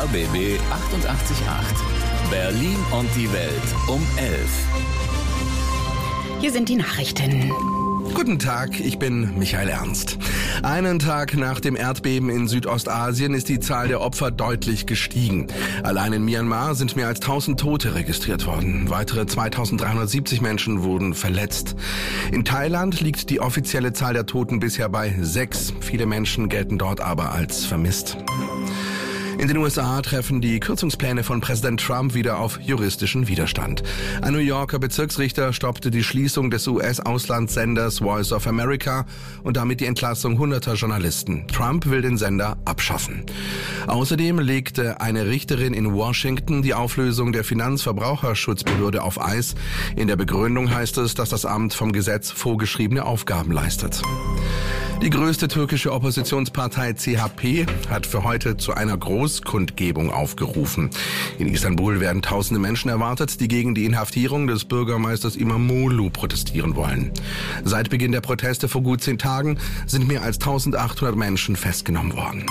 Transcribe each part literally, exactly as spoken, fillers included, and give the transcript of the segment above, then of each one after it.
R B B achtundachtzig Komma acht. Berlin und die Welt um elf. Hier sind die Nachrichten. Guten Tag, ich bin Michael Ernst. Einen Tag nach dem Erdbeben in Südostasien ist die Zahl der Opfer deutlich gestiegen. Allein in Myanmar sind mehr als tausend Tote registriert worden. Weitere zweitausenddreihundertsiebzig Menschen wurden verletzt. In Thailand liegt die offizielle Zahl der Toten bisher bei sechs. Viele Menschen gelten dort aber als vermisst. In den U S A treffen die Kürzungspläne von Präsident Trump wieder auf juristischen Widerstand. Ein New Yorker Bezirksrichter stoppte die Schließung des U S-Auslandssenders Voice of America und damit die Entlassung hunderter Journalisten. Trump will den Sender abschaffen. Außerdem legte eine Richterin in Washington die Auflösung der Finanzverbraucherschutzbehörde auf Eis. In der Begründung heißt es, dass das Amt vom Gesetz vorgeschriebene Aufgaben leistet. Die größte türkische Oppositionspartei C H P hat für heute zu einer Großkundgebung aufgerufen. In Istanbul werden tausende Menschen erwartet, die gegen die Inhaftierung des Bürgermeisters İmamoğlu protestieren wollen. Seit Beginn der Proteste vor gut zehn Tagen sind mehr als eintausendachthundert Menschen festgenommen worden.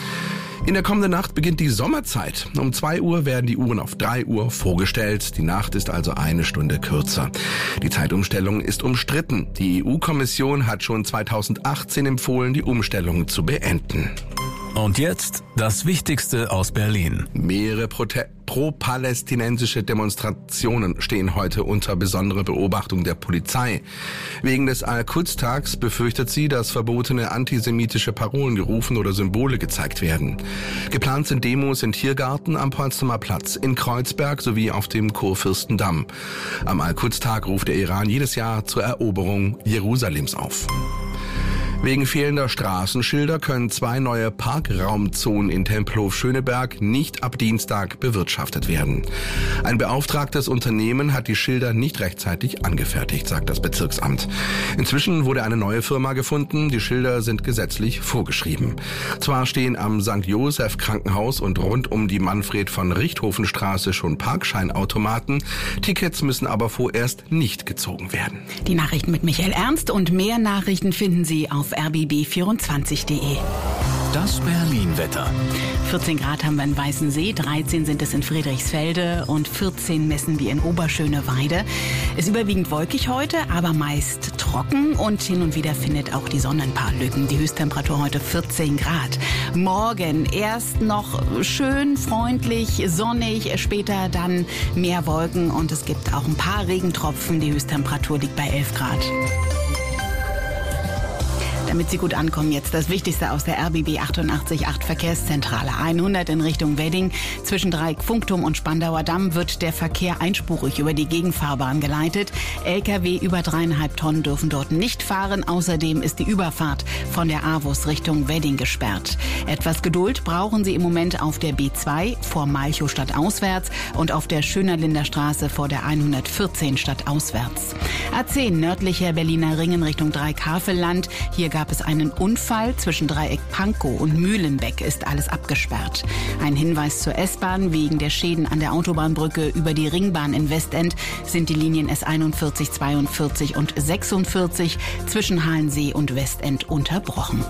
In der kommenden Nacht beginnt die Sommerzeit. Um zwei Uhr werden die Uhren auf drei Uhr vorgestellt. Die Nacht ist also eine Stunde kürzer. Die Zeitumstellung ist umstritten. Die E U-Kommission hat schon zweitausendachtzehn empfohlen, die Umstellung zu beenden. Und jetzt das Wichtigste aus Berlin. Mehrere Prote- pro-palästinensische Demonstrationen stehen heute unter besonderer Beobachtung der Polizei. Wegen des Al-Quds-Tags befürchtet sie, dass verbotene antisemitische Parolen gerufen oder Symbole gezeigt werden. Geplant sind Demos in Tiergarten, am Potsdamer Platz, in Kreuzberg sowie auf dem Kurfürstendamm. Am Al-Quds-Tag ruft der Iran jedes Jahr zur Eroberung Jerusalems auf. Wegen fehlender Straßenschilder können zwei neue Parkraumzonen in Tempelhof-Schöneberg nicht ab Dienstag bewirtschaftet werden. Ein beauftragtes Unternehmen hat die Schilder nicht rechtzeitig angefertigt, sagt das Bezirksamt. Inzwischen wurde eine neue Firma gefunden. Die Schilder sind gesetzlich vorgeschrieben. Zwar stehen am Sankt Joseph Krankenhaus und rund um die Manfred von Richthofen-Straße schon Parkscheinautomaten. Tickets müssen aber vorerst nicht gezogen werden. Die Nachrichten mit Michael Ernst und mehr Nachrichten finden Sie auf r b b vierundzwanzig punkt de. Das Berlin-Wetter. vierzehn Grad haben wir in Weißensee, dreizehn sind es in Friedrichsfelde und vierzehn messen wir in Oberschöneweide. Es ist überwiegend wolkig heute, aber meist trocken und hin und wieder findet auch die Sonne ein paar Lücken. Die Höchsttemperatur heute vierzehn Grad. Morgen erst noch schön, freundlich, sonnig, später dann mehr Wolken und es gibt auch ein paar Regentropfen. Die Höchsttemperatur liegt bei elf Grad. Damit Sie gut ankommen, jetzt das Wichtigste aus der R B B achtundachtzig Komma acht Verkehrszentrale. hundert in Richtung Wedding. Zwischen Dreieck Funkturm und Spandauer Damm wird der Verkehr einspurig über die Gegenfahrbahn geleitet. L K W über dreieinhalb Tonnen dürfen dort nicht fahren. Außerdem ist die Überfahrt von der A W U S Richtung Wedding gesperrt. Etwas Geduld brauchen Sie im Moment auf der B zwei vor Malchow stadtauswärts und auf der Schönerlinder Straße vor der hundertvierzehn stadtauswärts. A zehn nördlicher Berliner Ring in Richtung Dreieck-Havelland. Hier gab es einen Unfall. Zwischen Dreieck Pankow und Mühlenbeck ist alles abgesperrt. Ein Hinweis zur S-Bahn: Wegen der Schäden an der Autobahnbrücke über die Ringbahn in Westend sind die Linien S einundvierzig, zweiundvierzig und sechsundvierzig zwischen Halensee und Westend unterbrochen.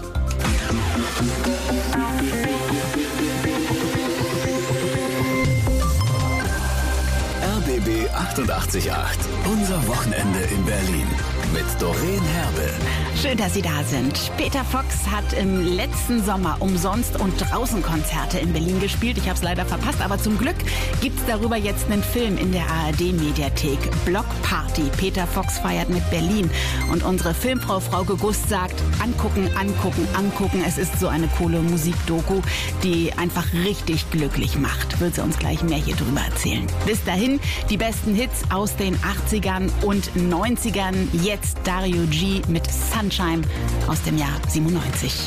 R B B achtundachtzig Komma acht. Unser Wochenende in Berlin. Mit Doreen Herbe. Schön, dass Sie da sind. Peter Fox hat im letzten Sommer umsonst und draußen Konzerte in Berlin gespielt. Ich habe es leider verpasst, aber zum Glück gibt es darüber jetzt einen Film in der A R D-Mediathek. Blockparty. Peter Fox feiert mit Berlin. Und unsere Filmfrau Frauke Gust sagt, angucken, angucken, angucken. Es ist so eine coole Musikdoku, die einfach richtig glücklich macht. Will sie uns gleich mehr hier drüber erzählen. Bis dahin die besten Hits aus den achtzigern und neunzigern. Jetzt Dario G mit Sunshine aus dem Jahr siebenundneunzig.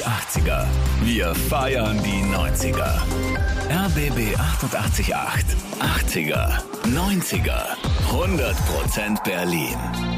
die achtziger. Wir feiern die neunziger. R B B achtundachtzig Komma acht. achtziger, neunziger, hundert Prozent Berlin.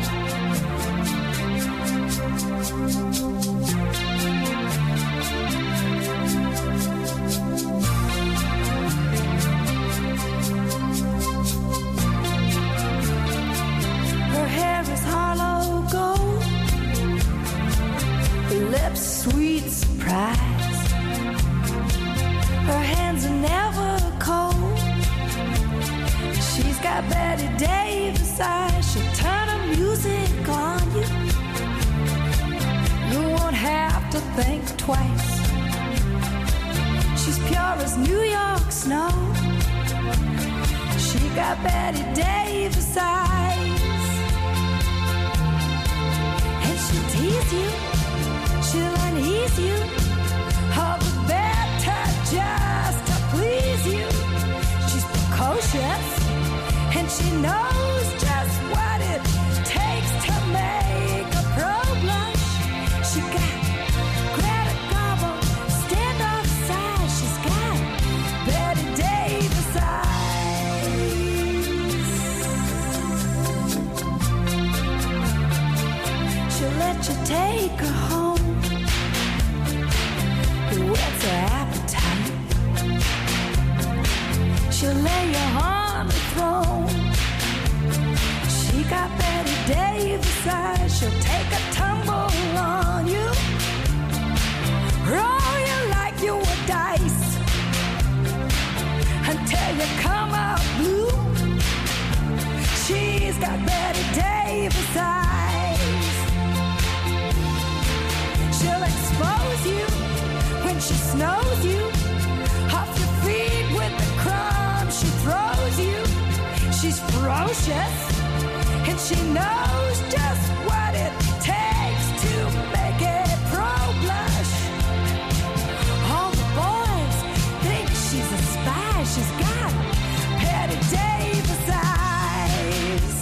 Sweet surprise. Her hands are never cold. She's got Betty Davis eyes. She'll turn her music on you. You won't have to think twice. She's pure as New York snow. She got Betty Davis eyes. And she'll tease you. She'll unease you, all the better just to please you. She's precocious, and she knows just what it takes to make a pro blush. She got Greta Garbo, standoff size. She's got Betty Davis eyes. She'll let you take her home. What's her appetite? She'll lay you on the throne. She got Betty Davis eyes. She'll take a tumble on you, roll you like you were dice until you come out blue. She's got Betty Davis eyes. She'll expose you when she snows you, off your feet with the crumbs she throws you. She's ferocious, and she knows just what it takes to make a pro blush. All the boys think she's a spy. She's got Betty Davis eyes.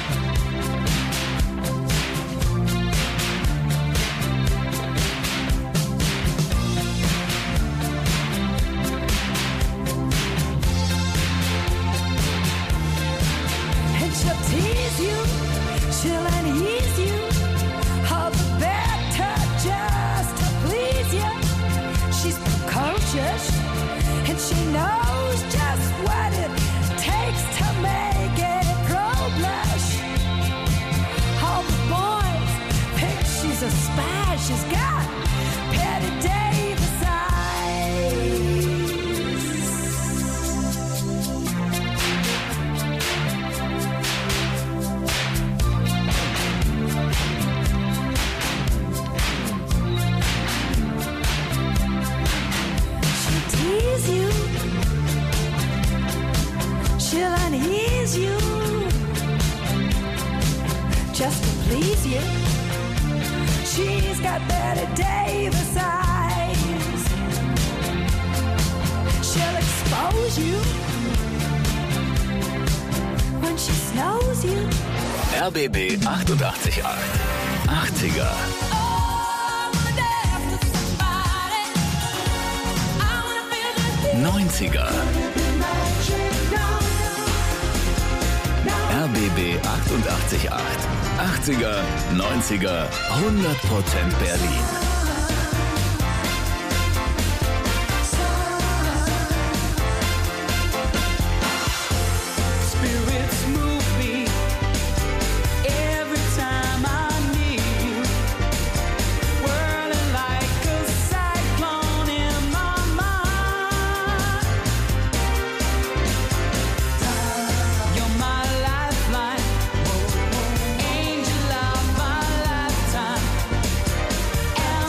She'll tease you, she'll unease you, all the better just to please you. She's precocious, and she knows just what it takes to make a pro blush. All the boys think she's a spy. She's got Betty Davis eyes. You. She'll unease you just to please you. She's got Betty Davis eyes. She'll expose you when she snows you. R B B achtundachtzig Komma acht. achtziger. neunziger. R B B achtundachtzig Komma acht. achtziger, neunziger, hundert Prozent Berlin. Angel of my lifetime.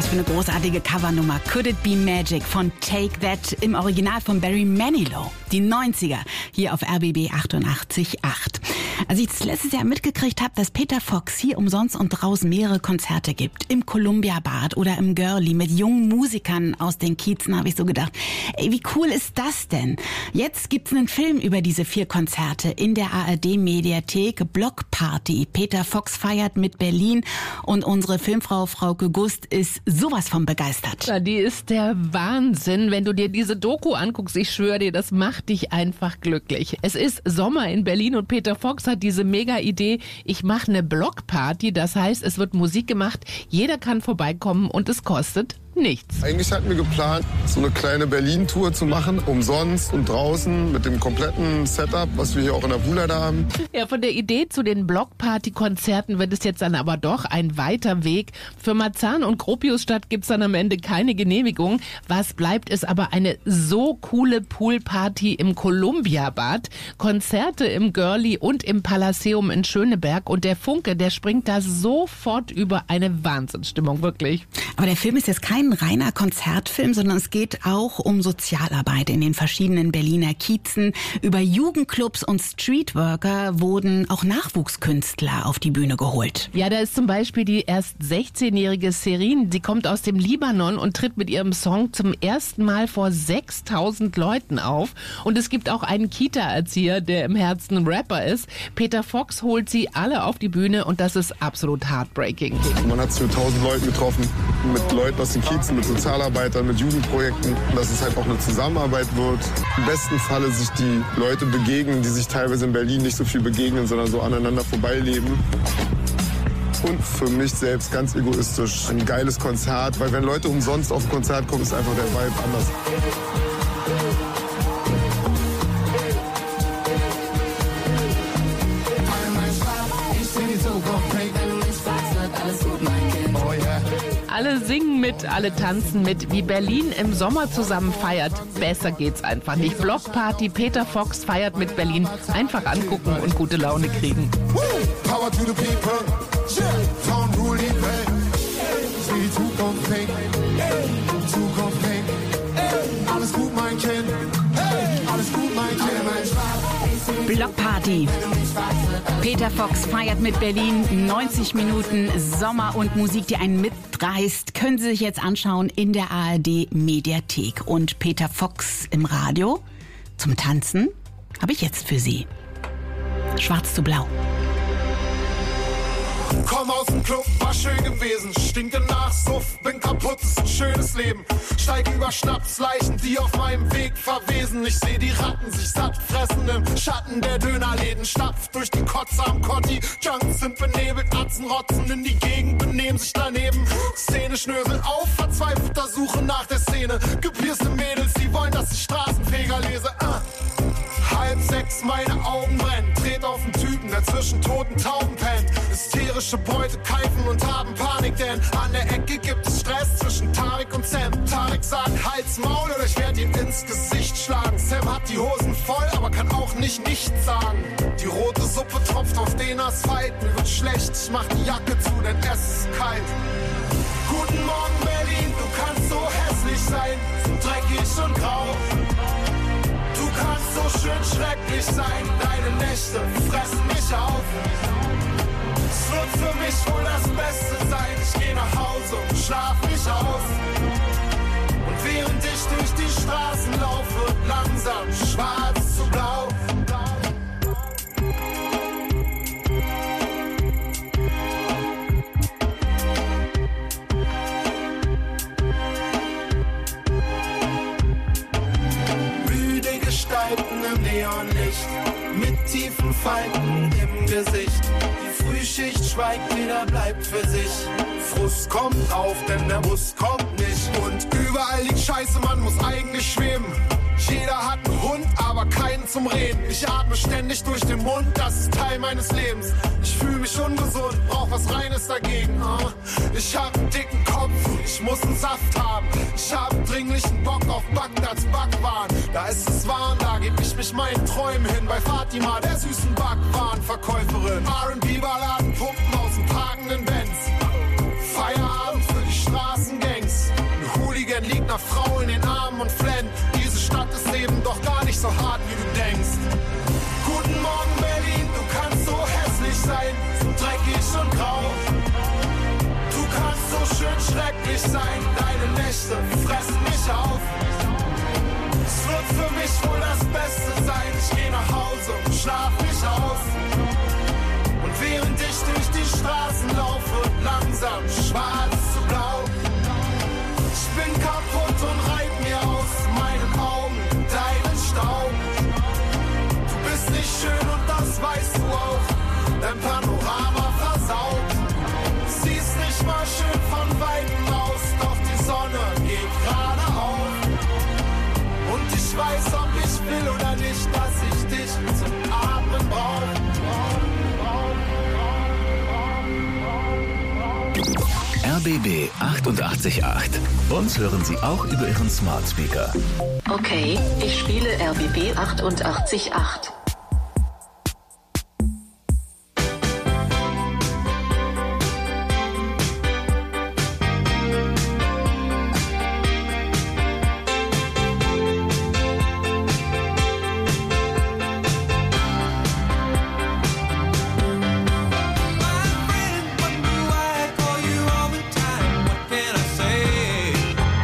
Was für eine großartige Covernummer. Could It Be Magic von Take That im Original von Barry Manilow. Die neunziger hier auf R B B achtundachtzig Komma acht. Als ich das letztes Jahr mitgekriegt habe, dass Peter Fox hier umsonst und draußen mehrere Konzerte gibt, im Columbia Bad oder im Girlie mit jungen Musikern aus den Kiezen, habe ich so gedacht, ey, wie cool ist das denn? Jetzt gibt's einen Film über diese vier Konzerte in der A R D-Mediathek, Blockparty. Peter Fox feiert mit Berlin und unsere Filmfrau Frauke Gust ist sowas von begeistert. Ja, die ist der Wahnsinn, wenn du dir diese Doku anguckst. Ich schwöre dir, das macht dich einfach glücklich. Es ist Sommer in Berlin und Peter Fox hat diese mega Idee, ich mache eine Blockparty, das heißt, es wird Musik gemacht, jeder kann vorbeikommen und es kostet nichts. Eigentlich hatten wir geplant, so eine kleine Berlin-Tour zu machen, umsonst und draußen mit dem kompletten Setup, was wir hier auch in der Buhlheide haben. Ja, von der Idee zu den Blockparty-Konzerten wird es jetzt dann aber doch ein weiter Weg. Für Marzahn und Gropiusstadt gibt's dann am Ende keine Genehmigung. Was bleibt, ist aber eine so coole Poolparty im Columbia-Bad, Konzerte im Girlie und im Palaceum in Schöneberg und der Funke, der springt da sofort über, eine Wahnsinnsstimmung, wirklich. Aber der Film ist jetzt kein reiner Konzertfilm, sondern es geht auch um Sozialarbeit in den verschiedenen Berliner Kiezen. Über Jugendclubs und Streetworker wurden auch Nachwuchskünstler auf die Bühne geholt. Ja, da ist zum Beispiel die erst sechzehnjährige Serin. Sie kommt aus dem Libanon und tritt mit ihrem Song zum ersten Mal vor sechstausend Leuten auf. Und es gibt auch einen Kita-Erzieher, der im Herzen ein Rapper ist. Peter Fox holt sie alle auf die Bühne und das ist absolut heartbreaking. Man hat sich mit tausend Leuten getroffen, mit Leuten aus den Kiezen, mit Sozialarbeitern, mit Jugendprojekten, dass es halt auch eine Zusammenarbeit wird. Im besten Falle sich die Leute begegnen, die sich teilweise in Berlin nicht so viel begegnen, sondern so aneinander vorbeileben. Und für mich selbst ganz egoistisch ein geiles Konzert, weil wenn Leute umsonst auf ein Konzert kommen, ist einfach der Vibe anders. Alle singen mit, alle tanzen mit. Wie Berlin im Sommer zusammen feiert, besser geht's einfach nicht. Blockparty, Peter Fox feiert mit Berlin. Einfach angucken und gute Laune kriegen. Power to the people, Frauen rule die Welt. Sieh die Zukunft pink, Zukunft pink. Alles gut, mein Kind, alles gut, mein Kind. Blockparty. Peter Fox feiert mit Berlin. neunzig Minuten Sommer und Musik, die einen mitreißt, können Sie sich jetzt anschauen in der A R D-Mediathek. Und Peter Fox im Radio zum Tanzen habe ich jetzt für Sie. Schwarz zu blau. Komm aus dem Club, war schön gewesen. Stinke nach Suff, bin kaputt, ist ein schönes Leben. Steig über Schnapsleichen, die auf meinem Weg verwesen. Ich seh die Ratten sich satt fressen im Schatten der Dönerläden. Stapf durch die Kotze am Kotti. Junks sind benebelt, Atzen rotzen in die Gegend, benehmen sich daneben. Szene schnösel auf, verzweifelter Suche nach der Szene. Gepierste Mädels, die wollen, dass ich Straßenfeger lese. Uh. Halb sechs, meine Augen brennen. Tret auf den Typen, der zwischen toten Tauben pennt. Hysterische Beute keifen und haben Panik, denn an der Ecke gibt es Stress zwischen Tarek und Sam. Tarek sagt, Hals, Maul oder ich werd ihm ins Gesicht schlagen. Sam hat die Hosen voll, aber kann auch nicht nichts sagen. Die rote Suppe tropft auf den Asphalt. Mir wird schlecht, ich mach die Jacke zu, denn es ist kalt. Guten Morgen Berlin, du kannst so hässlich sein, so dreckig und grau. Du kannst so schön schrecklich sein, deine Nächte fressen mich auf. Es wird für mich wohl das Beste sein, ich geh nach Hause und schlaf mich aus. Und während ich durch die Straßen laufe, wird langsam schwarz zu blau. Im Neonlicht, mit tiefen Falten im Gesicht. Die Frühschicht schweigt, jeder bleibt für sich. Frust kommt auf, denn der Bus kommt nicht. Und überall liegt Scheiße, man muss eigentlich schweben. Jeder hat einen Hund, aber keinen zum Reden. Ich atme ständig durch den Mund, das ist Teil meines Lebens. Ich fühle mich ungesund, brauch was Reines dagegen. Ich hab einen dicken Kopf, ich muss einen Saft haben. Ich hab dringlichen Bock auf Bagdads Backwaren. Da ist es warm, da geb ich mich meinen Träumen hin. Bei Fatima, der süßen Backwarenverkäuferin. R und B-Balladen pumpen aus dem parkenden Benz. Feierabend für die Straßengang. so hart, wie du denkst. Guten Morgen, Berlin, du kannst so hässlich sein, so dreckig und grau. Du kannst so schön schrecklich sein, deine Nächte fressen mich auf. Es wird für mich wohl das Beste sein, ich geh nach Hause und schlaf mich aus. Und während ich durch die Straßen laufe, langsam schwarz zu blau. Ich bin kaputt und reib mir aus meinen Augen deinen Staub. Du bist nicht schön und das weißt du auch, dein Panorama versaut. Siehst nicht mal schön von Weitem aus, doch die Sonne geht gerade auf. Und ich weiß, ob ich will oder nicht, dass ich dich zum Atmen brauch. R B B achtundachtzig Komma acht. Uns hören Sie auch über Ihren Smart Speaker. Okay, ich spiele R B B achtundachtzig Komma acht.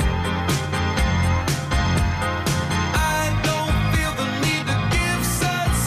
I don't feel the need to give such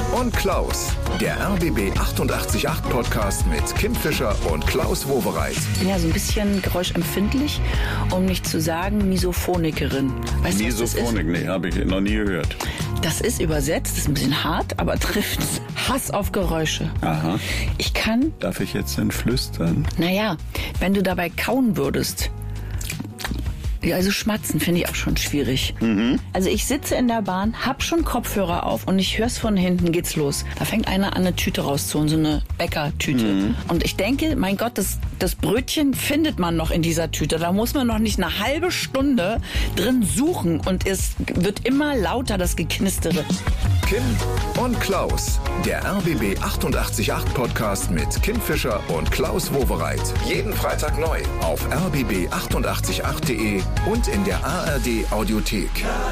und Klaus. Der R B B achtundachtzig Komma acht Podcast mit Kim Fischer und Klaus Wowereit. Ich bin ja so ein bisschen geräuschempfindlich, um nicht zu sagen Misophonikerin. Weißt du, was das ist? Misophonik, nee, habe ich noch nie gehört. Das ist übersetzt, das ist ein bisschen hart, aber trifft Hass auf Geräusche. Aha. Ich kann, Darf ich jetzt denn flüstern? naja, wenn du dabei kauen würdest, ja, also schmatzen finde ich auch schon schwierig. Mhm. Also ich sitze in der Bahn, hab schon Kopfhörer auf und ich hör's von hinten, geht's los. Da fängt einer an, eine Tüte rauszuholen, so eine Bäckertüte. Mhm. Und ich denke, mein Gott, das, das Brötchen findet man noch in dieser Tüte. Da muss man noch nicht eine halbe Stunde drin suchen und es wird immer lauter, das Geknistere. Kim und Klaus. Der R B B achtundachtzig Komma acht Podcast mit Kim Fischer und Klaus Wowereit. Jeden Freitag neu auf r b b achtundachtzig Komma acht punkt de und in der A R D Audiothek.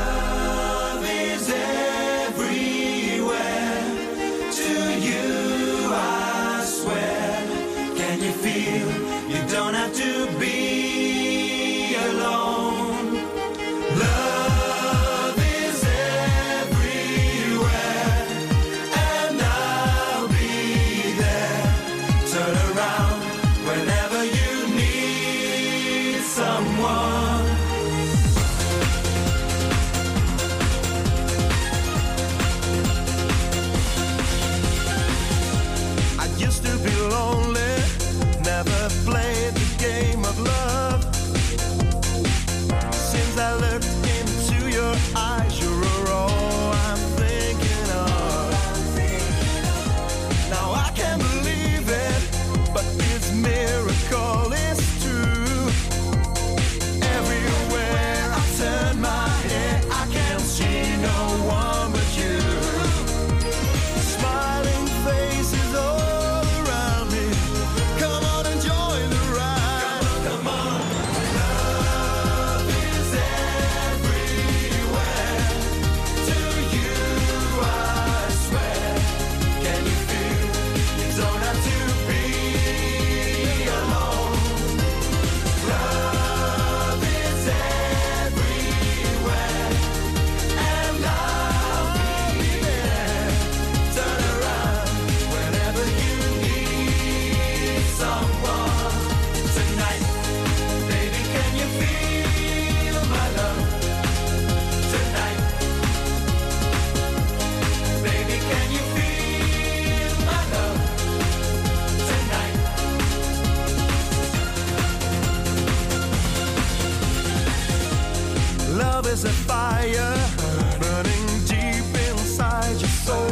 Love is a fire burning deep inside your soul.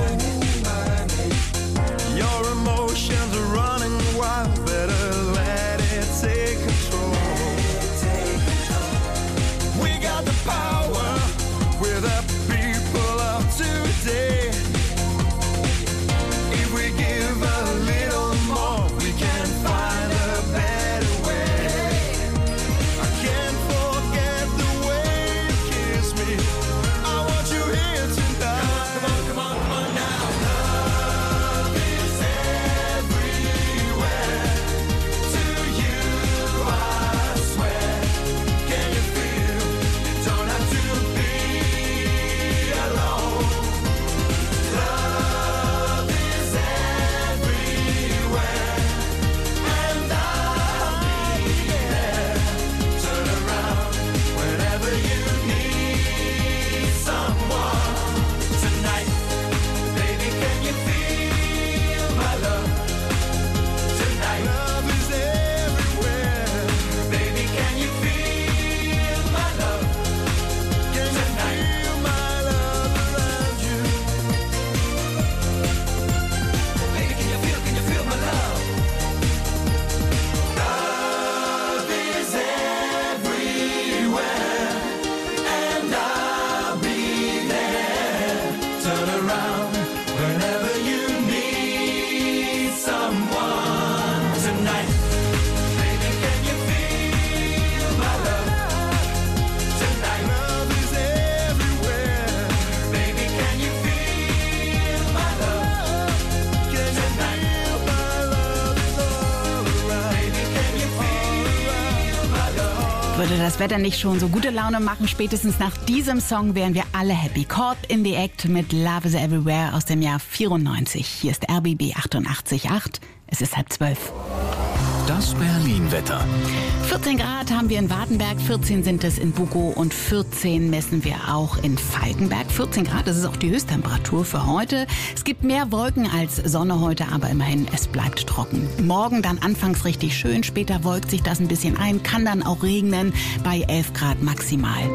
Your emotions are running wild, better let it take control. We got the power, we're the people of today. If we give a little more, we can find a better way. I can't forget the way you kiss me. I want you here. Würde das Wetter nicht schon so gute Laune machen? Spätestens nach diesem Song wären wir alle happy. Caught in the Act mit Love is Everywhere aus dem Jahr vierundneunzig. Hier ist R B B achtundachtzig Komma acht. Es ist halb zwölf. Das Berlin-Wetter. vierzehn Grad haben wir in Wartenberg, vierzehn sind es in Bugow und vierzehn messen wir auch in Falkenberg. vierzehn Grad, das ist auch die Höchsttemperatur für heute. Es gibt mehr Wolken als Sonne heute, aber immerhin, es bleibt trocken. Morgen dann anfangs richtig schön, später wolkt sich das ein bisschen ein, kann dann auch regnen bei elf Grad maximal.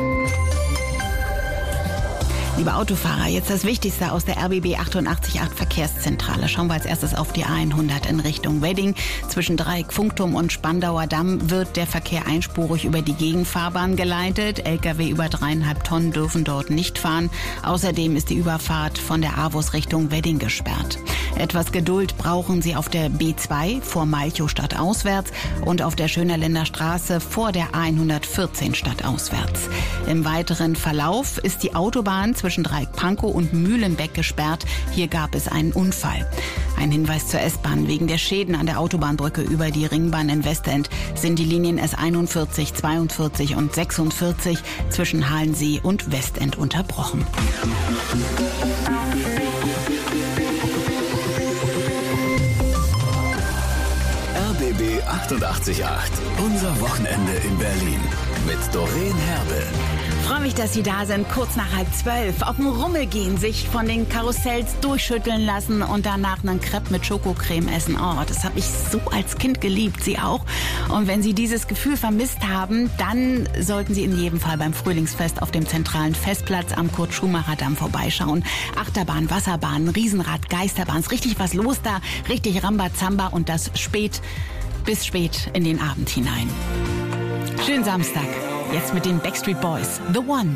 Liebe Autofahrer, jetzt das Wichtigste aus der R B B achtundachtzig Komma acht Verkehrszentrale. Schauen wir als erstes auf die A hundert in Richtung Wedding. Zwischen Dreieck Funkturm und Spandauer Damm wird der Verkehr einspurig über die Gegenfahrbahn geleitet. L K W über dreieinhalb Tonnen dürfen dort nicht fahren. Außerdem ist die Überfahrt von der A W U S Richtung Wedding gesperrt. Etwas Geduld brauchen Sie auf der B zwei vor Malchow stadtauswärts und auf der Schönerländer Straße vor der A hundertvierzehn stadtauswärts. Im weiteren Verlauf ist die Autobahn zwischen zwischen Dreieck-Pankow und Mühlenbeck gesperrt. Hier gab es einen Unfall. Ein Hinweis zur S-Bahn. Wegen der Schäden an der Autobahnbrücke über die Ringbahn in Westend sind die Linien S einundvierzig, zweiundvierzig und sechsundvierzig zwischen Halensee und Westend unterbrochen. R B B achtundachtzig Komma acht. Unser Wochenende in Berlin. Mit Doreen Herbel. Ich freue mich, dass Sie da sind, kurz nach halb zwölf. Auf den Rummel gehen, sich von den Karussells durchschütteln lassen und danach einen Crepe mit Schokocreme essen. Oh, das habe ich so als Kind geliebt, Sie auch. Und wenn Sie dieses Gefühl vermisst haben, dann sollten Sie in jedem Fall beim Frühlingsfest auf dem zentralen Festplatz am Kurt-Schumacher-Damm vorbeischauen. Achterbahn, Wasserbahn, Riesenrad, Geisterbahn, ist richtig was los da, richtig Rambazamba und das spät bis spät in den Abend hinein. Schönen Samstag. Jetzt mit den Backstreet Boys. The One.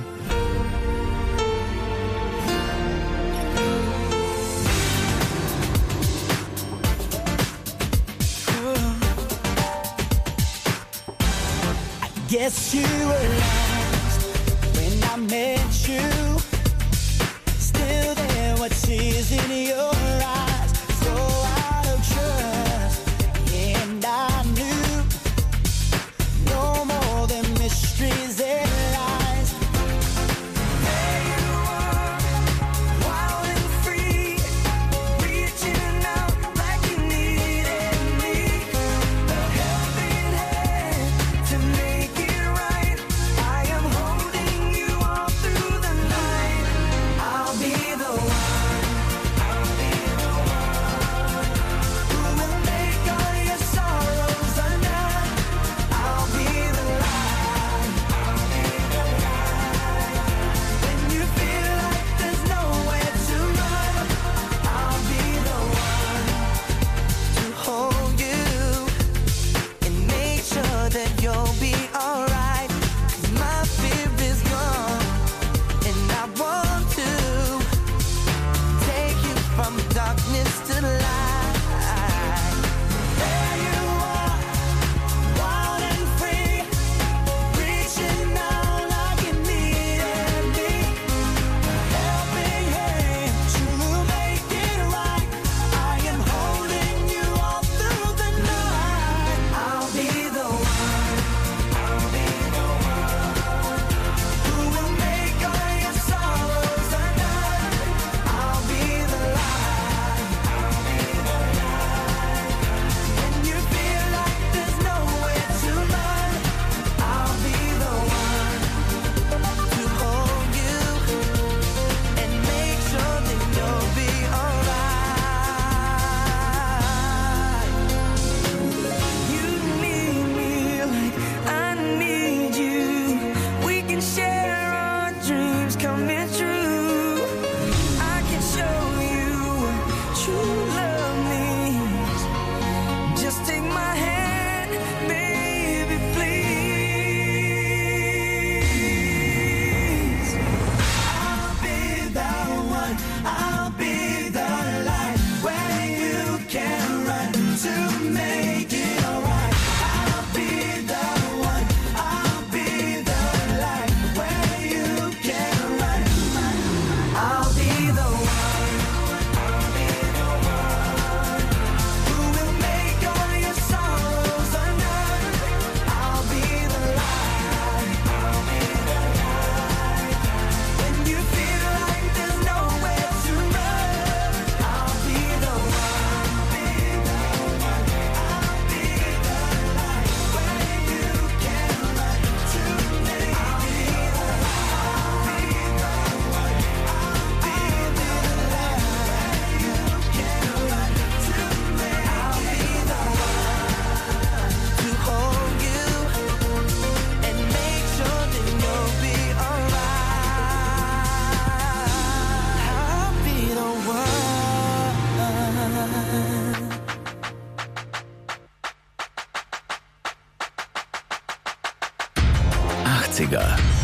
I guess you were lost when I met you. Still there, what sees in your eyes? So out of trust, and I knew no more than mysteries and lies. There you are, wild and free, reaching out like you needed me. A helping hand to make it right. I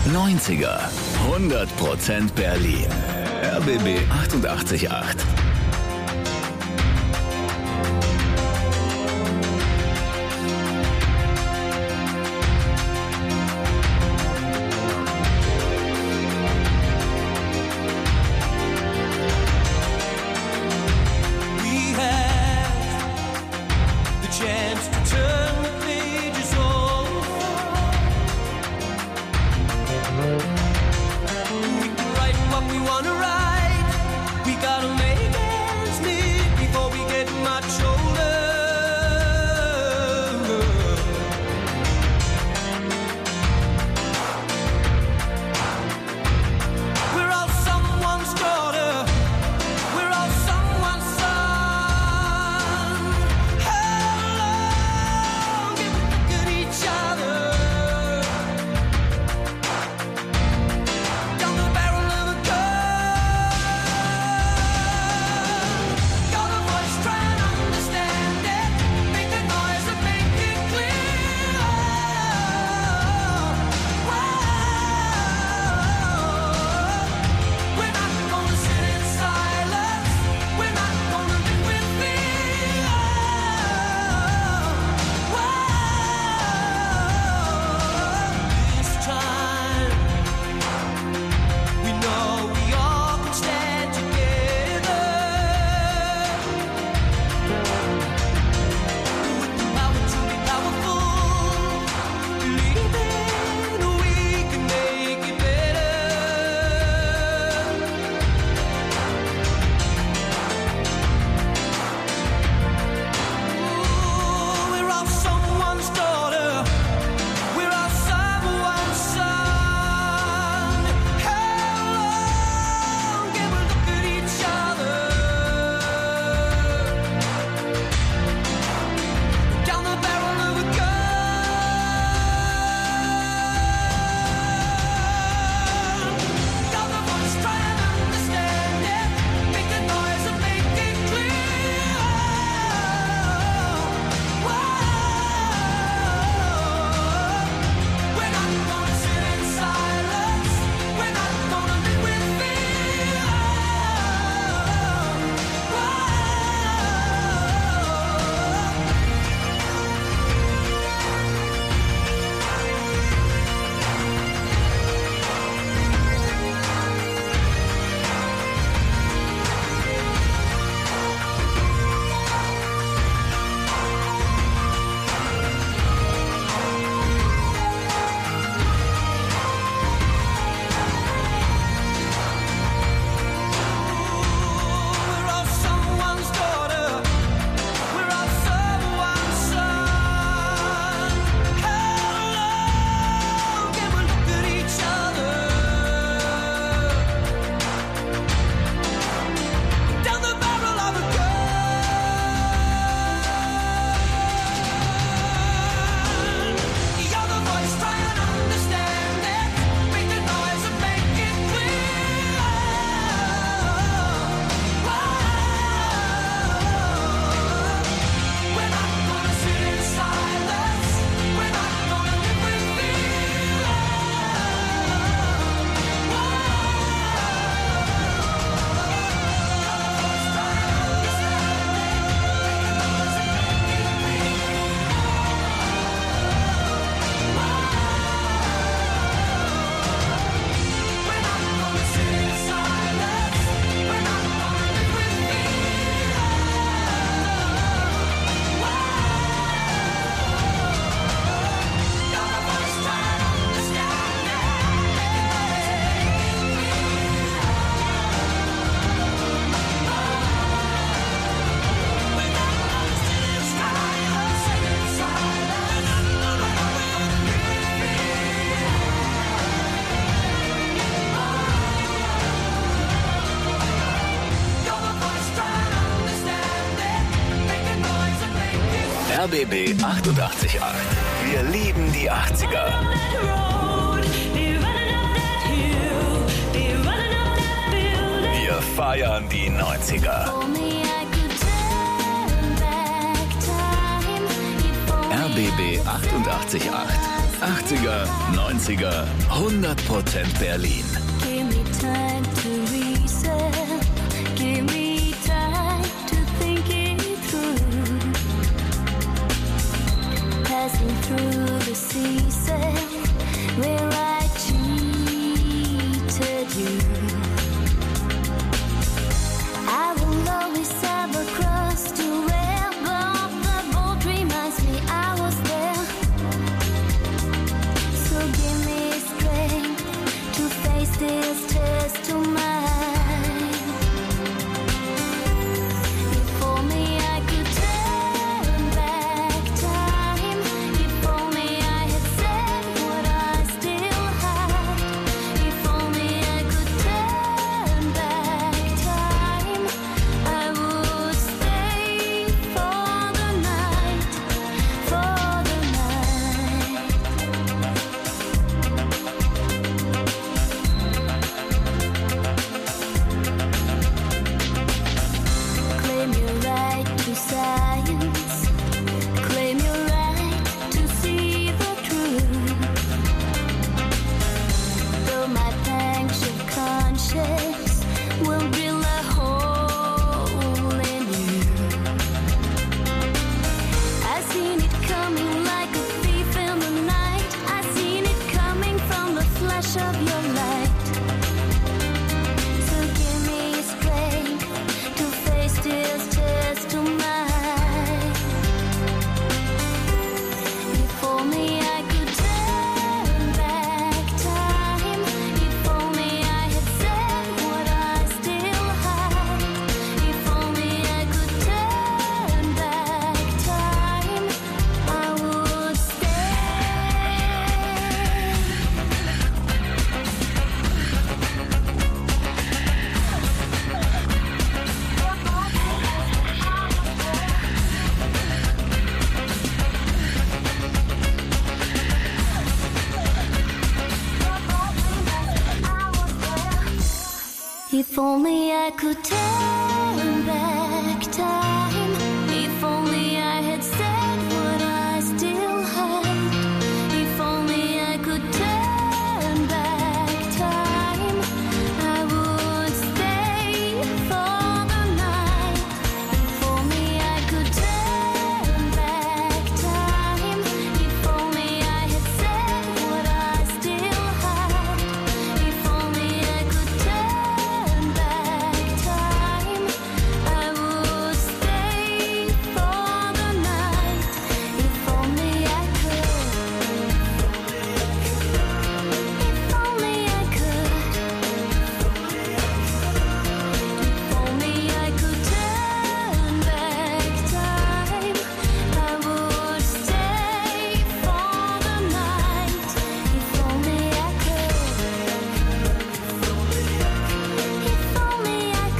neunziger. hundert Prozent Berlin. R B B achtundachtzig Komma acht. We have the chance to turn the pages over. We can write what we want to write. We gotta make ends meet before we get much older. We're all someone's daughter. We're all someone's son. How long can we look at each other? Down the barrel of a gun. Got a voice, try and understand it. Make the noise and make it clear. We're not gonna sit in silence. We're not gonna live with fear. This time, we know we all can stand together. With the power to be powerful, believing we can make it better. Ooh, we're all someone's daughter. We're all someone's son. How long can we look at each other? Down the barrel of a gun. Got the voice, try and understand it. Make the noise and make it clear. We're not gonna sit in silence. We're not gonna live with fear. We're all someone's daughter. We're all someone's son. How long can we look at each other? Down the barrel of a gun. You're the voice, try and understand it. Make the noise and make it clear. We're not gonna sit in silence. We're not gonna live with fear. We're not gonna sit in silence. We're not gonna live with fear. Got a voice, try and understand it. We're not gonna sit in silence. Sit in silence. Got a voice, try and understand it. Make a noise and make it R B B achtundachtzig Komma acht. Wir lieben die achtziger. Wir feiern die neunziger. R B B achtundachtzig Komma acht. achtziger, neunziger, hundert Prozent Berlin. Give me time to reset. Give me time to think it through. Passing through the season where I cheated you. I will always have a cross to wear, but the boat reminds me I was there. So give me strength to face this test to mine. If only I could turn back time. If only I had said what I still had. If only I could turn back time, I would stay for the night, for the night. Claim your right to science. Claim your right to see the truth. Though my pangs of conscience will drill a hole in you. I seen it coming like a thief in the night. I seen it coming from the flash of your light. So give me strength to face this test to mine. If only I could turn back time. If only I had said what I still had. If only I could turn back time, I would stay. If only I could turn back time. If only I had said what I still had. If only I could turn back time, I would stay for the night. If only I could turn back time. If only I had said what I still had. If only I could turn back time, I would stay for the night. If only I could. If only I could. If only I could turn back time, I would stay for the night. If only I could. If only I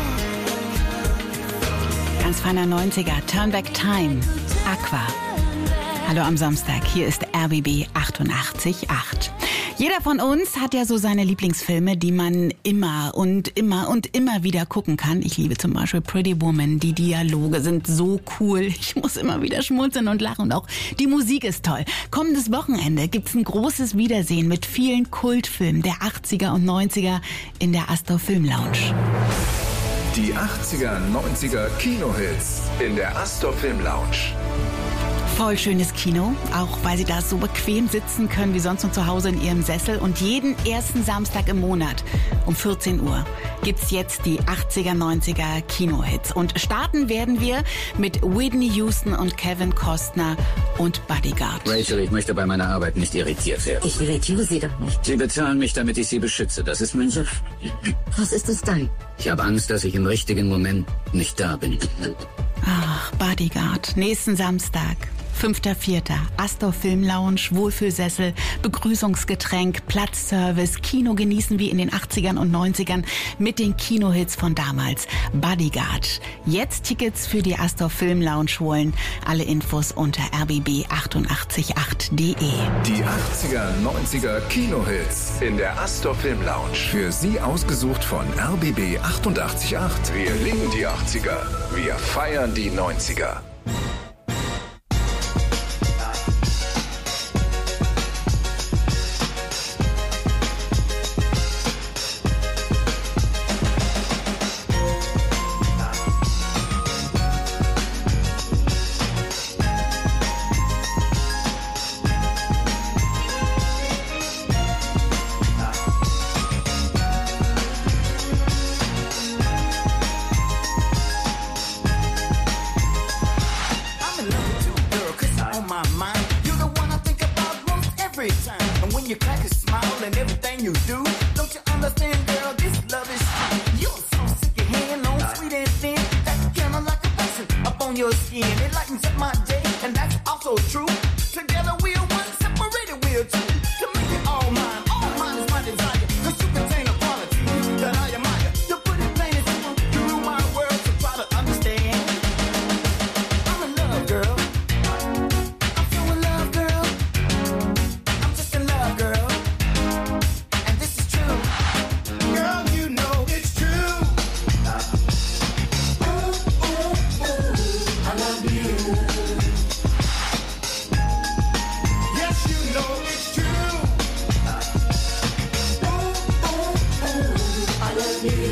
could. Ganz feiner neunziger, Turn Back Time, Aqua. Hallo am Samstag, hier ist R B B achtundachtzig Komma acht. Jeder von uns hat ja so seine Lieblingsfilme, die man immer und immer und immer wieder gucken kann. Ich liebe zum Beispiel Pretty Woman. Die Dialoge sind so cool. Ich muss immer wieder schmunzeln und lachen. Und auch die Musik ist toll. Kommendes Wochenende gibt's ein großes Wiedersehen mit vielen Kultfilmen der achtziger und neunziger in der Astor Film Lounge. Die achtziger, neunziger Kinohits in der Astor Film Lounge. Voll schönes Kino, auch weil Sie da so bequem sitzen können wie sonst nur zu Hause in Ihrem Sessel. Und jeden ersten Samstag im Monat um vierzehn Uhr gibt's jetzt die achtziger, neunziger Kinohits. Und starten werden wir mit Whitney Houston und Kevin Costner und Bodyguard. Rachel, ich möchte bei meiner Arbeit nicht irritiert werden. Ich irritiere Sie doch nicht. Sie bezahlen mich, damit ich Sie beschütze. Das ist mein Job. Was ist es dann? Ich habe Angst, dass ich im richtigen Moment nicht da bin. Ach, Bodyguard. Nächsten Samstag. fünfter vierter Astor Film Lounge, Wohlfühlsessel, Begrüßungsgetränk, Platzservice, Kino genießen wie in den achtzigern und neunzigern mit den Kinohits von damals. Bodyguard. Jetzt Tickets für die Astor Film Lounge holen. Alle Infos unter r b b achtundachtzig Komma acht punkt de. Die achtziger, neunziger Kinohits in der Astor Film Lounge. Für Sie ausgesucht von R B B achtundachtzig Komma acht. Wir lieben die achtziger. Wir feiern die neunziger. Don't you understand, girl? This love is true. You're so sick of hand on sweet and thin. That's kinda like a passion up on your skin. It lightens up my day, and that's also true. Together we're one, separated we're two. To make it all mine, all mine is my desire. Cause you contain a quality that I admire. To put it plain and simple, you rule my world, so try to understand. I'm in love, girl. I'm so in love, girl. I'm just in love, girl. And this is true. Girl, you know it's true. Ooh, ooh, ooh, I love you. Yes, you know it's true. Ooh, ooh, ooh, I love you.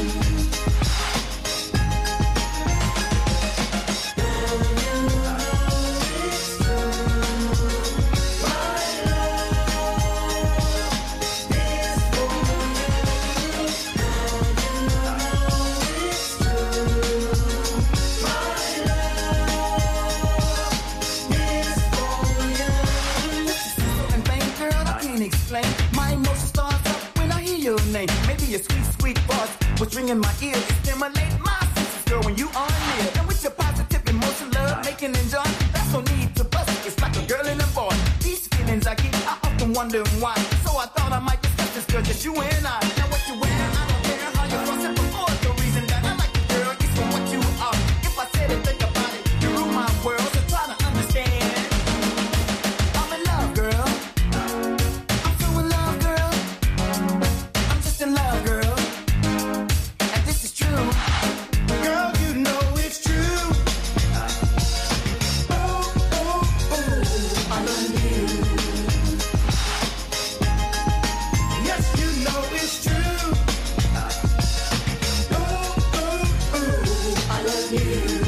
And bang, girl, I can't explain. My emotion starts up when I hear your name. Maybe a sweet, sweet voice was ringing my ear. It stimulate my senses, girl, when you are near. And with your positive emotion, love, making and joy, that's no need to bust it. It's like a girl and a boy. These feelings I keep, I often wonder why. So I thought I might discuss this, girl, just you and I. Now what you wear, I don't care how you cross it before. The reason that I like you, girl, is for what you are. If I said it, think about it. You rule my world, so try to understand. I'm in love, girl. I'm so in love, girl. I'm just in love, girl. And this is true. Girl, you know it's true. Ooh, ooh, ooh, I love you. Yes, you know it's true. Ooh, ooh, ooh, I love you.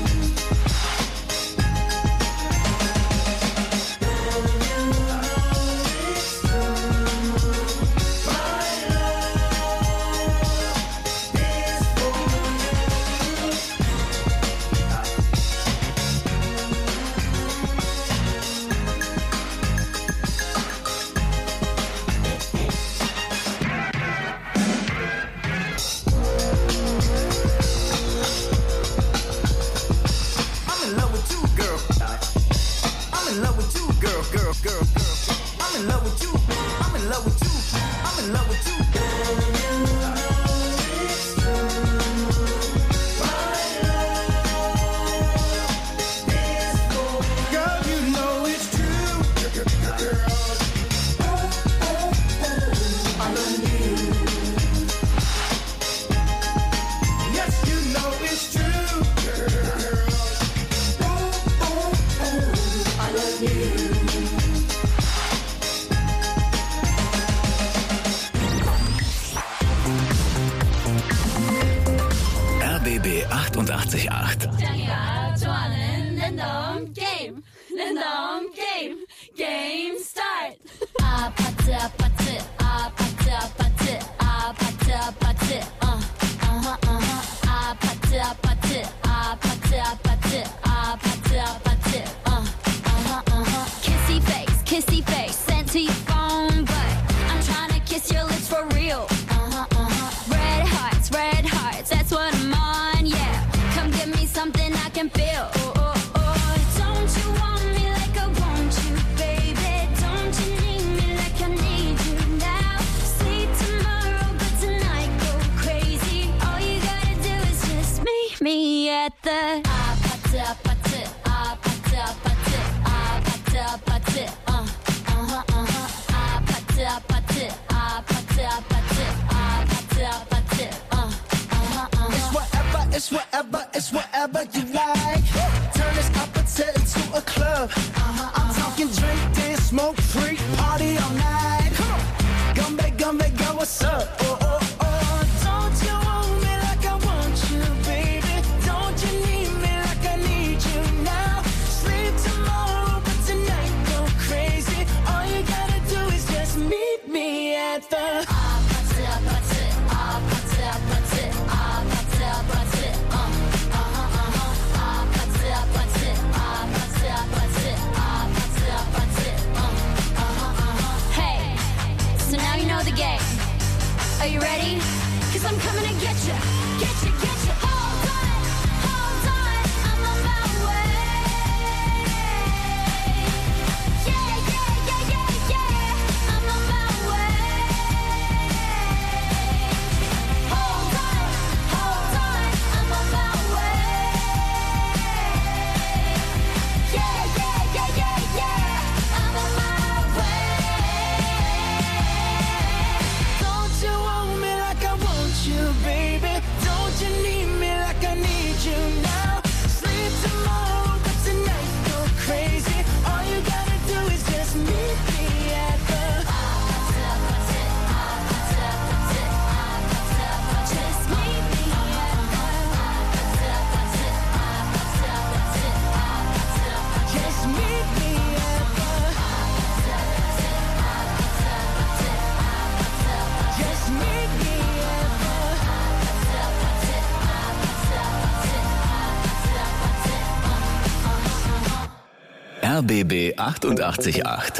I'm in love with you, girl. I'm in love with you, girl, girl, girl, girl. I'm in love with you. I'm in love with you. I'm in love with you. Girl, you know it's true. I love you. Yes, you know it's true. I love you. R B B achtundachtzig Komma acht. Game, game, game start. Ah, party, party, ah, party, party, ah, party, party, uh, uh-huh, uh-huh. Ah, party, party, ah, party, party, ah, party, party, uh, uh-huh, uh-huh. Kissy face, kissy face, sent to your phone, but I'm trying to kiss your lips for real. Uh-huh, uh-huh. Red hearts, red hearts, that's what I'm on, yeah. Come give me something I can feel. Oh, oh, oh. Don't you want me like I want you, baby? Don't you need me like I need you now? See tomorrow, but tonight go crazy. All you gotta do is just meet me at the ah, party, party, ah, party, party, ah, party, party, uh, uh-huh, uh-huh. Ah, party, party, ah, party, party, ah, party, party, uh, uh-huh, uh-huh. It's whatever, it's whatever, it's whatever you like. Turn this appetite into a club. Uh-huh, I'm talking drink, dance, smoke, freak, party all night. Come on, gumbe, gumbe, go, what's up? Oh, oh, oh. Don't you want me like I want you, baby? Don't you need me like I need you now? Sleep tomorrow, but tonight go crazy. All you gotta do is just meet me at the ah, party, party, ah, party, party, ah, party, party, uh, uh-huh, uh-huh. Ah, party, party, ah, party, party, ah, party, party, uh, uh-huh, uh-huh. Hey, so now you know the game. Are you ready? Cause I'm coming to get you, get you, get you. Hold on, hold on, I'm on my way. Yeah, yeah, yeah, yeah, yeah, I'm on my way. Hold on, hold on, I'm on my way. Yeah, yeah, yeah, yeah, yeah, I'm on my way. Don't you want me like I want you, baby? Don't you need me like I need you now? Sleep tomorrow, but tonight go crazy. All you gotta do is just meet me at the Just meet me Just meet me at the Just meet me at R B B achtundachtzig Komma acht.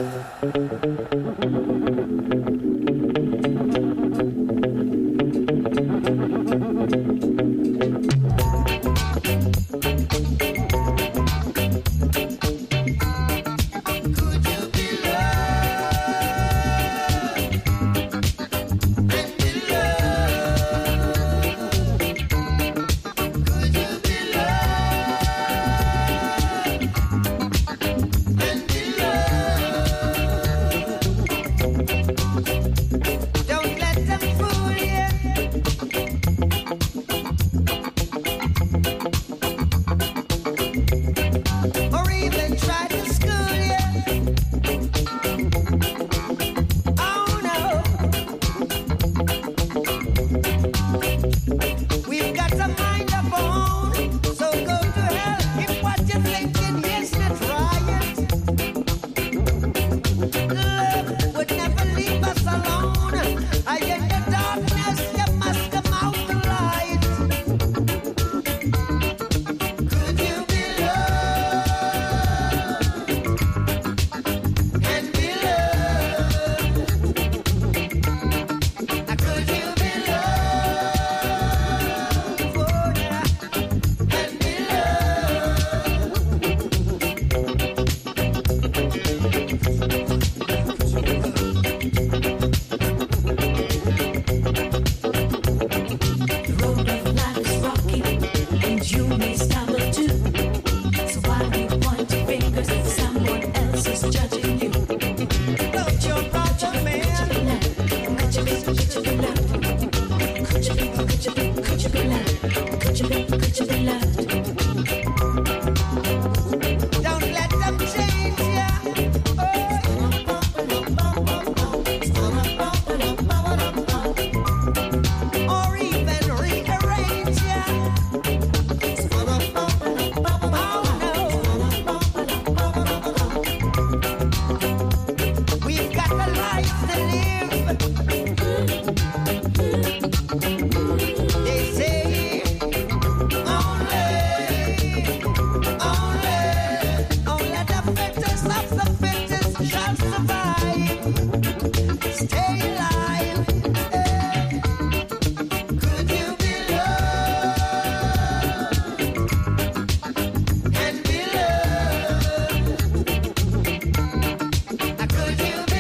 Don't let them fool you. Or even try to school you. Oh no. We've got a mind of our own. So go to hell if what you're thinking is not right. Love would never leave us alone. I in the darkness, you must come out the light. Could you be loved and be loved? Could you be loved oh, yeah, and be The road of life is rocky, and you may stumble too. So why do you point your fingers at someone else is judging you? Don't you approach man? Could you be, could you be loved? Could you be, could you be, could you be loved? Could you be, could you be loved? Don't let them change ya. Or even rearrange ya. We've got a life to live. They say only, only, only the fittest of the fittest shall survive. Stay alive. eh. Could you be loved and be loved? Could you be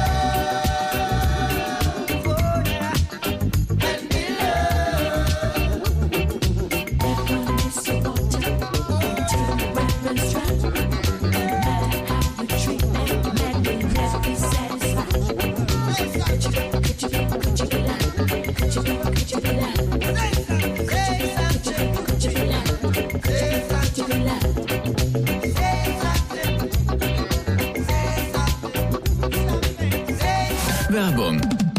loved oh, yeah, and be loved? Everyone is so water until the weapon's dry. No matter how you treat them, men will never be satisfied. Could you be, could you be, could you be loved? Could you be, could you be loved? Could you be, could you be loved? Could you be, could you be loved? Werbung.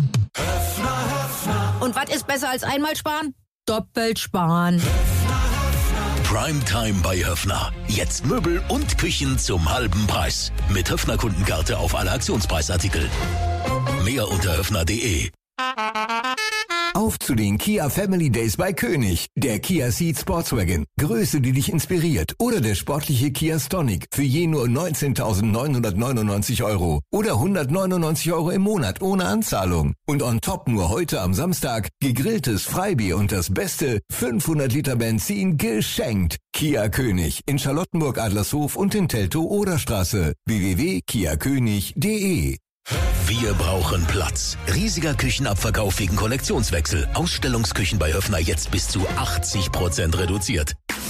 Und was ist besser als einmal sparen? Doppelt sparen. Primetime bei Höffner. Jetzt Möbel und Küchen zum halben Preis. Mit Höffner-Kundenkarte auf alle Aktionspreisartikel. Mehr unter höffner punkt de. Auf zu den Kia Family Days bei König. Der Kia Ceed Sportswagen. Größe, die dich inspiriert. Oder der sportliche Kia Stonic für je nur neunzehntausendneunhundertneunundneunzig Euro. Oder hundertneunundneunzig Euro im Monat ohne Anzahlung. Und on top nur heute am Samstag gegrilltes Freibier und das Beste fünfhundert Liter Benzin geschenkt. Kia König in Charlottenburg Adlershof und in Teltow-Oderstraße. w w w punkt kia könig punkt de. Wir brauchen Platz. Riesiger Küchenabverkauf wegen Kollektionswechsel. Ausstellungsküchen bei Höffner jetzt bis zu achtzig Prozent reduziert.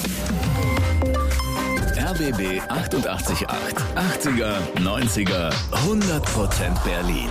R B B achtundachtzig Komma acht. achtziger, neunziger, hundert Prozent Berlin.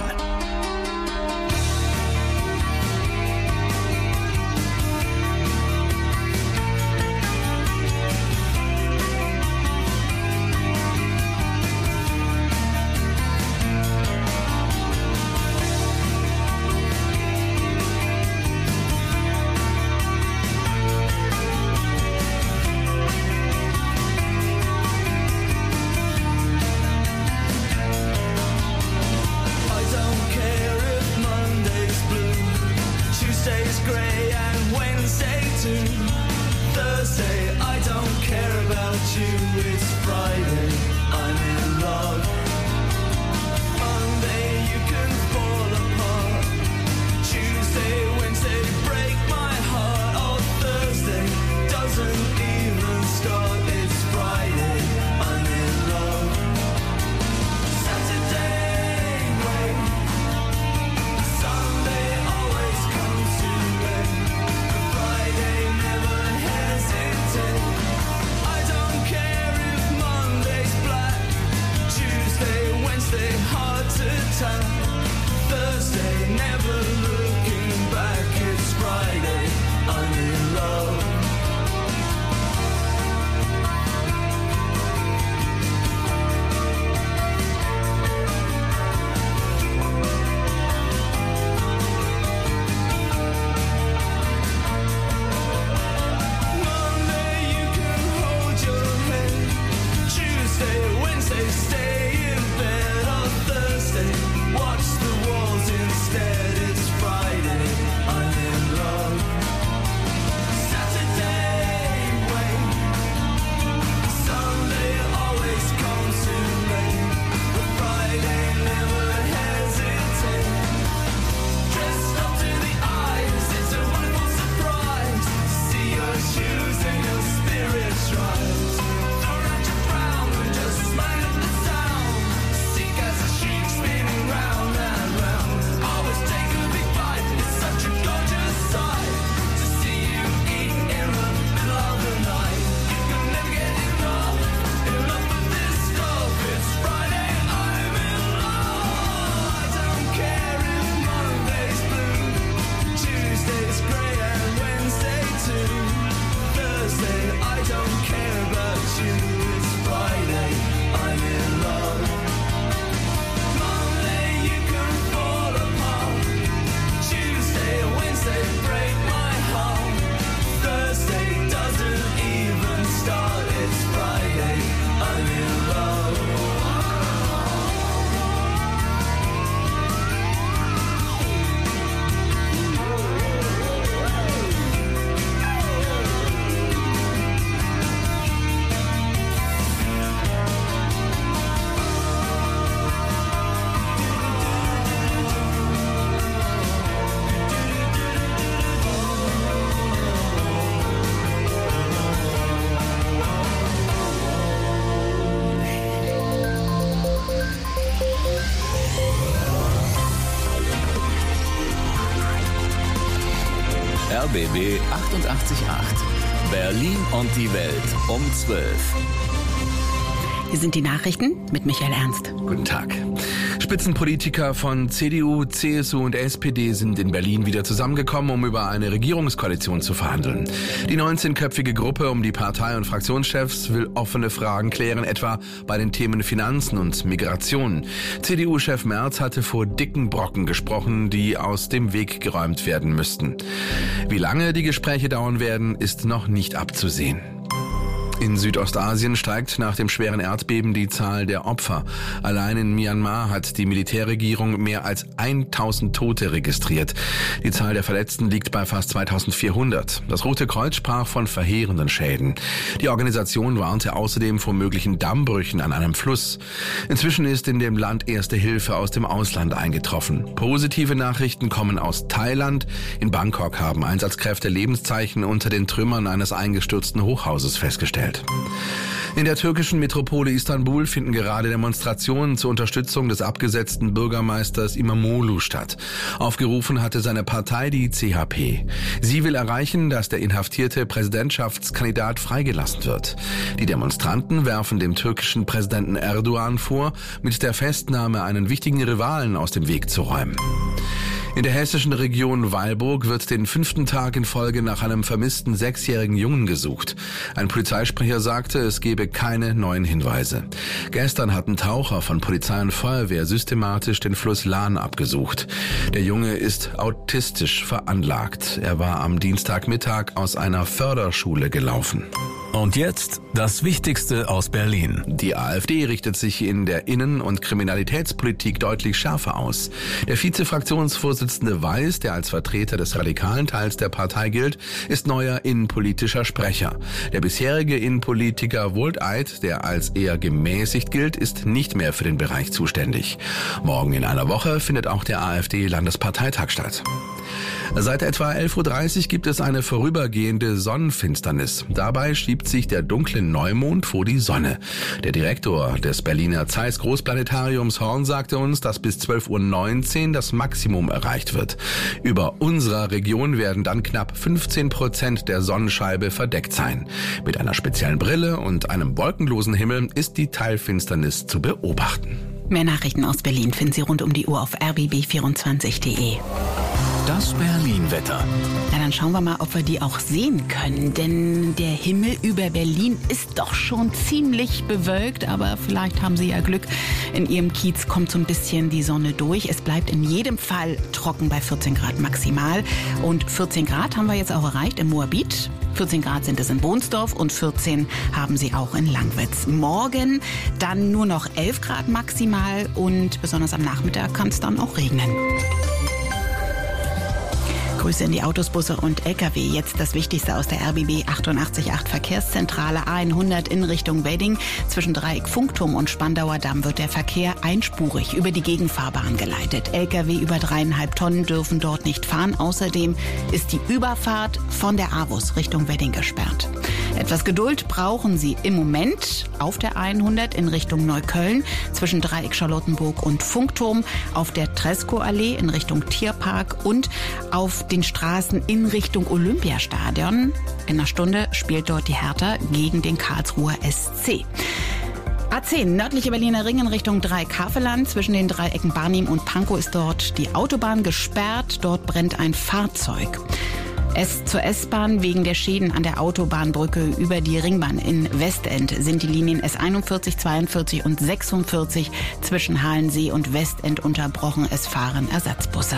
R B B achtundachtzig Komma acht. Berlin und die Welt um zwölf. Hier sind die Nachrichten mit Michael Ernst. Guten Tag. Spitzenpolitiker von C D U, C S U und S P D sind in Berlin wieder zusammengekommen, um über eine Regierungskoalition zu verhandeln. Die neunzehnköpfige Gruppe um die Partei- und Fraktionschefs will offene Fragen klären, etwa bei den Themen Finanzen und Migration. C D U-Chef Merz hatte vor dicken Brocken gesprochen, die aus dem Weg geräumt werden müssten. Wie lange die Gespräche dauern werden, ist noch nicht abzusehen. In Südostasien steigt nach dem schweren Erdbeben die Zahl der Opfer. Allein in Myanmar hat die Militärregierung mehr als tausend Tote registriert. Die Zahl der Verletzten liegt bei fast zweitausendvierhundert. Das Rote Kreuz sprach von verheerenden Schäden. Die Organisation warnte außerdem vor möglichen Dammbrüchen an einem Fluss. Inzwischen ist in dem Land erste Hilfe aus dem Ausland eingetroffen. Positive Nachrichten kommen aus Thailand. In Bangkok haben Einsatzkräfte Lebenszeichen unter den Trümmern eines eingestürzten Hochhauses festgestellt. In der türkischen Metropole Istanbul finden gerade Demonstrationen zur Unterstützung des abgesetzten Bürgermeisters İmamoğlu statt. Aufgerufen hatte seine Partei, die C H P. Sie will erreichen, dass der inhaftierte Präsidentschaftskandidat freigelassen wird. Die Demonstranten werfen dem türkischen Präsidenten Erdogan vor, mit der Festnahme einen wichtigen Rivalen aus dem Weg zu räumen. In der hessischen Region Weilburg wird den fünften Tag in Folge nach einem vermissten sechsjährigen Jungen gesucht. Ein Polizeisprecher sagte, es gebe keine neuen Hinweise. Gestern hatten Taucher von Polizei und Feuerwehr systematisch den Fluss Lahn abgesucht. Der Junge ist autistisch veranlagt. Er war am Dienstagmittag aus einer Förderschule gelaufen. Und jetzt das Wichtigste aus Berlin. Die AfD richtet sich in der Innen- und Kriminalitätspolitik deutlich schärfer aus. Der Vize-Fraktionsvorsitzende Weiß, der als Vertreter des radikalen Teils der Partei gilt, ist neuer innenpolitischer Sprecher. Der bisherige Innenpolitiker Wohlteid, der als eher gemäßigt gilt, ist nicht mehr für den Bereich zuständig. Morgen in einer Woche findet auch der AfD-Landesparteitag statt. Seit etwa elf Uhr dreißig gibt es eine vorübergehende Sonnenfinsternis. Dabei schiebt sich der dunkle Neumond vor die Sonne. Der Direktor des Berliner Zeiss Großplanetariums Horn sagte uns, dass bis zwölf Uhr neunzehn das Maximum erreicht wird. Über unserer Region werden dann knapp fünfzehn Prozent der Sonnenscheibe verdeckt sein. Mit einer speziellen Brille und einem wolkenlosen Himmel ist die Teilfinsternis zu beobachten. Mehr Nachrichten aus Berlin finden Sie rund um die Uhr auf r b b vierundzwanzig punkt de. Das Berlin-Wetter. Na, dann schauen wir mal, ob wir die auch sehen können. Denn der Himmel über Berlin ist doch schon ziemlich bewölkt. Aber vielleicht haben Sie ja Glück. In Ihrem Kiez kommt so ein bisschen die Sonne durch. Es bleibt in jedem Fall trocken bei vierzehn Grad maximal. Und vierzehn Grad haben wir jetzt auch erreicht im Moabit. vierzehn Grad sind es in Bohnsdorf und vierzehn haben sie auch in Langwitz. Morgen dann nur noch elf Grad maximal und besonders am Nachmittag kann es dann auch regnen. Grüße in die Autos, Busse und L K W. Jetzt das Wichtigste aus der R B B achtundachtzig Komma acht Verkehrszentrale A hundert in Richtung Wedding. Zwischen Dreieck Funkturm und Spandauer Damm wird der Verkehr einspurig über die Gegenfahrbahn geleitet. L K W über dreieinhalb Tonnen dürfen dort nicht fahren. Außerdem ist die Überfahrt von der Avus Richtung Wedding gesperrt. Etwas Geduld brauchen Sie im Moment auf der A hundert in Richtung Neukölln zwischen Dreieck Charlottenburg und Funkturm, auf der Tresco-Allee in Richtung Tierpark und auf den Straßen in Richtung Olympiastadion. In einer Stunde spielt dort die Hertha gegen den Karlsruher S C. A zehn, nördliche Berliner Ring in Richtung Dreieck-Havelland. Zwischen den Dreiecken Barnim und Pankow ist dort die Autobahn gesperrt. Dort brennt ein Fahrzeug. Es zur S-Bahn wegen der Schäden an der Autobahnbrücke über die Ringbahn in Westend sind die Linien S einundvierzig, zweiundvierzig und sechsundvierzig zwischen Halensee und Westend unterbrochen. Es fahren Ersatzbusse.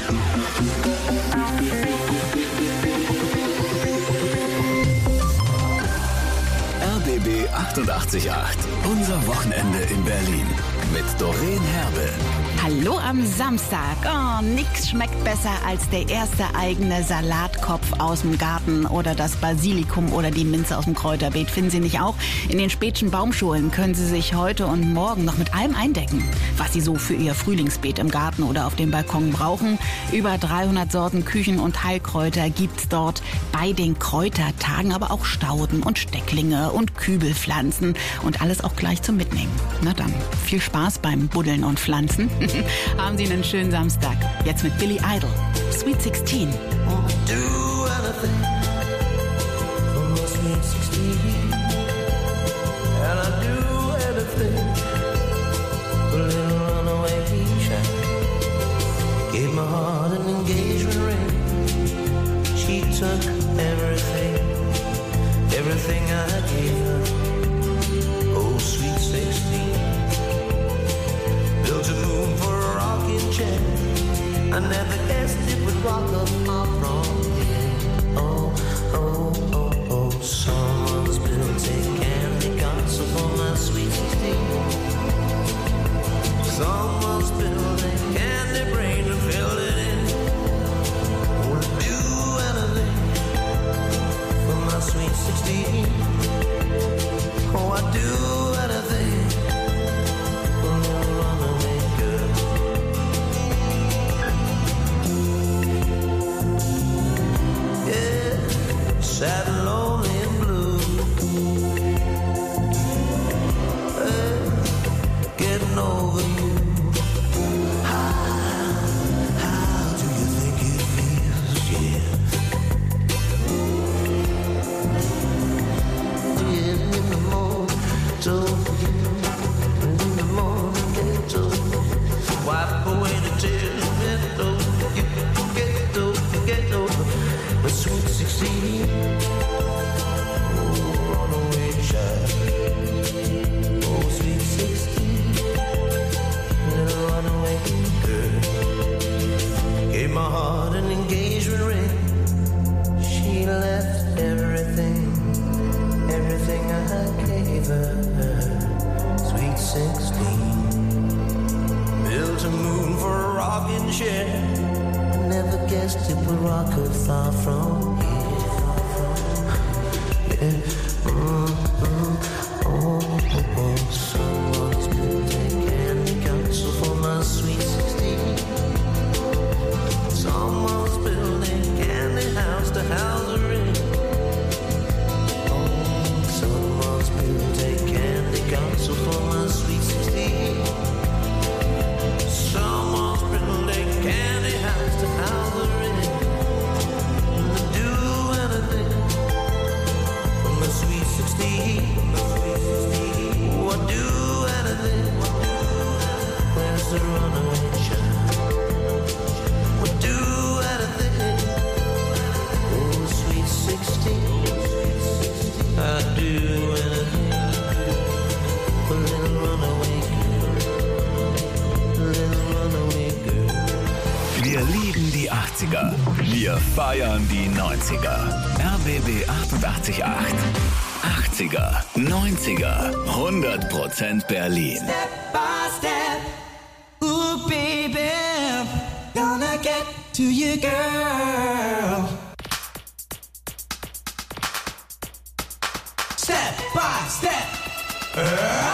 R B B achtundachtzig Komma acht. Unser Wochenende in Berlin. Mit Doreen Herbe. Hallo am Samstag. Oh, nix schmeckt besser als der erste eigene Salatkopf aus dem Garten oder das Basilikum oder die Minze aus dem Kräuterbeet. Finden Sie nicht auch? In den Spätschen Baumschulen können Sie sich heute und morgen noch mit allem eindecken, was Sie so für Ihr Frühlingsbeet im Garten oder auf dem Balkon brauchen. Über dreihundert Sorten Küchen- und Heilkräuter gibt's dort bei den Kräutertagen, aber auch Stauden und Stecklinge und Kübelpflanzen und alles auch gleich zum Mitnehmen. Na dann, viel Spaß beim Buddeln und Pflanzen. Haben Sie einen schönen Samstag. Jetzt mit Billy Idol. Sweet sixteen. Do anything for my sweet sixteen. And I do anything for a little runaway child. Gave my heart an engagement ring. She took everything, everything I gave her. Oh, sweet sixteen. Built a moon for a rocking chair. I never guessed it would rock up my prom. Oh, oh, oh, oh, someone's built a sad, lonely, and blue. Hey, getting over you. How, how do you think it feels? Yeah. Yeah, in the morning, don't forget. In the morning, get over. Wipe away the tears, get over, get over, get over. But sweet sixteen, oh, runaway child. Oh, sweet sixteen, little runaway girl. Gave my heart an engagement ring. She left everything, everything I gave her. Sweet sixteen. Built a moon for a rocking chair. I never guessed it would rock her far from here. Yeah. Mm, mm, oh, oh, oh. Someone's been taking counsel for my sweet sixteen. Someone's building candy house to house her in. Oh, someone's been taking counsel for my sweet sixteen. Someone's building candy house to house her in. Do anything for my sweet sixteen. Oh, I'd do anything. Where's the runaway child? Would do anything. Oh, sweet sixteen. I'd do anything for little runaway girl. Little runaway girl. Wir lieben die achtziger. Wir feiern die neunziger. R B B achtundachtzig Komma acht. achtziger, neunziger, hundert Prozent Berlin. Step by step, ooh baby, gonna get to you, girl. Step by step,